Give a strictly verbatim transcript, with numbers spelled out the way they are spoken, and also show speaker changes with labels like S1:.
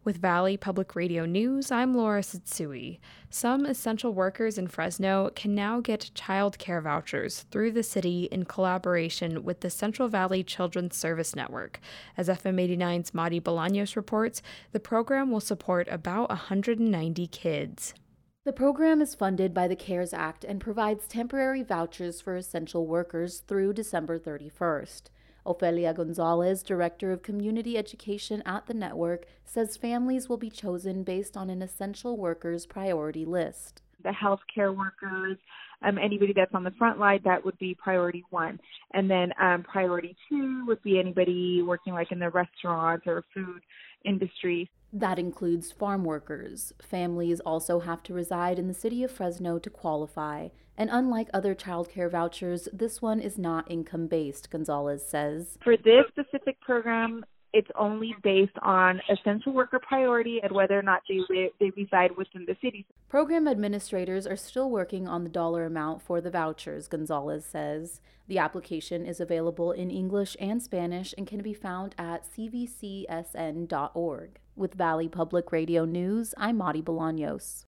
S1: With Valley Public Radio News, I'm Laura Satsui. Some essential workers in Fresno can now get child care vouchers through the city in collaboration with the Central Valley Children's Service Network. As F M eighty-nine's Madi Bolaños reports, the program will support about one hundred ninety kids.
S2: The program is funded by the CARES Act and provides temporary vouchers for essential workers through December thirty-first. Ofelia Gonzalez, Director of Community Education at the network, says families will be chosen based on an essential workers priority list.
S3: The healthcare workers, um, anybody that's on the front line, that would be priority one. And then um, priority two would be anybody working like in the restaurants or food industry.
S2: That includes farm workers. Families also have to reside in the city of Fresno to qualify. And unlike other child care vouchers, this one is not income-based, Gonzalez says.
S3: For this specific program, it's only based on essential worker priority and whether or not they, re- they reside within the city.
S2: Program administrators are still working on the dollar amount for the vouchers, Gonzalez says. The application is available in English and Spanish and can be found at c v c s n dot org. With Valley Public Radio News, I'm Madi Bolaños.